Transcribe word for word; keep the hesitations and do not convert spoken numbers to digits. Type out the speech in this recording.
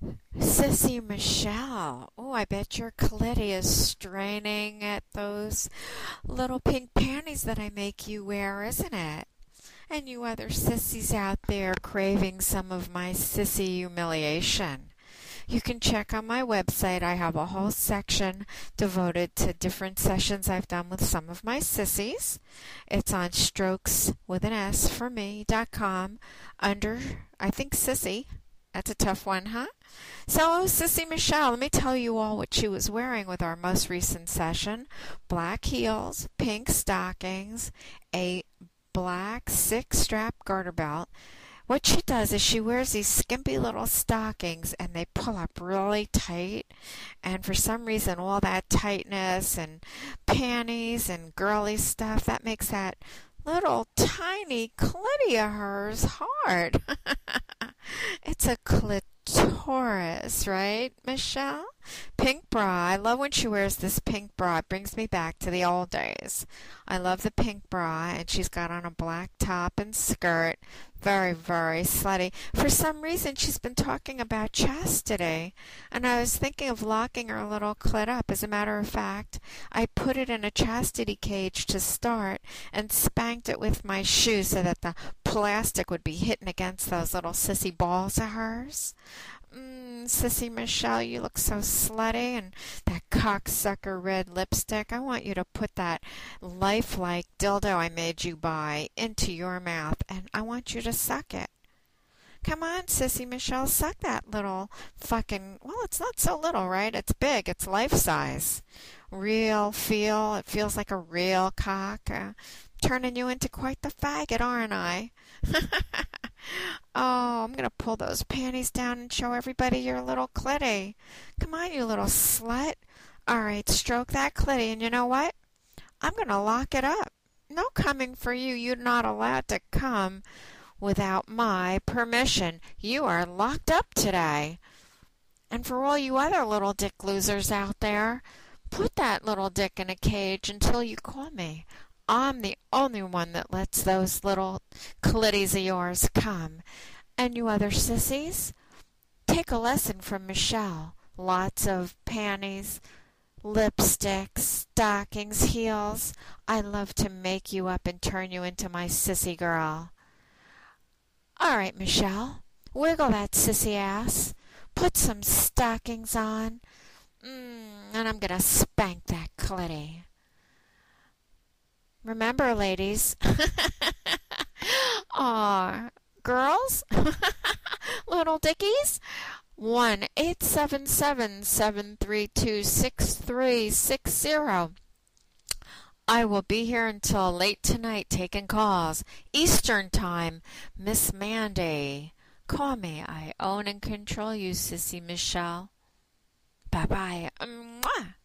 Sissy Michelle. Oh, I bet your clitty is straining at those little pink panties that I make you wear, isn't it? And you other sissies out there craving some of my sissy humiliation. You can check on my website. I have a whole section devoted to different sessions I've done with some of my sissies. It's on strokes with an S for me dot com under, I think, sissy. That's a tough one, huh? So, Sissy Michelle, let me tell you all what she was wearing with our most recent session. Black heels, pink stockings, a black six-strap garter belt. What she does is she wears these skimpy little stockings and they pull up really tight. And for some reason, all that tightness and panties and girly stuff, that makes that little tiny clitty of hers hard. It's a clitoris, right, Michelle? Pink bra. I love when she wears this pink bra. It brings me back to the old days. I love the pink bra, and she's got on a black top and skirt. Very, very slutty. For some reason, she's been talking about chastity, and I was thinking of locking her little clit up. As a matter of fact, I put it in a chastity cage to start and spanked it with my shoe so that the plastic would be hitting against those little sissy balls of hers. Mm, Sissy Michelle, you look so slutty, and that cocksucker red lipstick. I want you to put that lifelike dildo I made you buy into your mouth, and I want you to suck it. Come on, Sissy Michelle, suck that little fucking, well, it's not so little, right? It's big. It's life size. Real feel. It feels like a real cock. Uh, turning you into quite the faggot, aren't I? Oh, I'm going to pull those panties down and show everybody your little clitty. Come on, you little slut. All right, stroke that clitty, and you know what? I'm going to lock it up. No coming for you. You're not allowed to come without my permission. You are locked up today. And for all you other little dick losers out there, put that little dick in a cage until you call me. I'm the only one that lets those little clitties of yours come. And you other sissies, take a lesson from Michelle. Lots of panties, lipsticks, stockings, heels. I love to make you up and turn you into my sissy girl. All right, Michelle, wiggle that sissy ass. Put some stockings on. Mm, and I'm going to spank that clitty. Remember, ladies, aw, girls, little dickies, one eight seven seven, seven three two, six three six zero. I will be here until late tonight taking calls. Eastern Time, Miss Mandy. Call me. I own and control you, Sissy Michelle. Bye-bye. Mwah.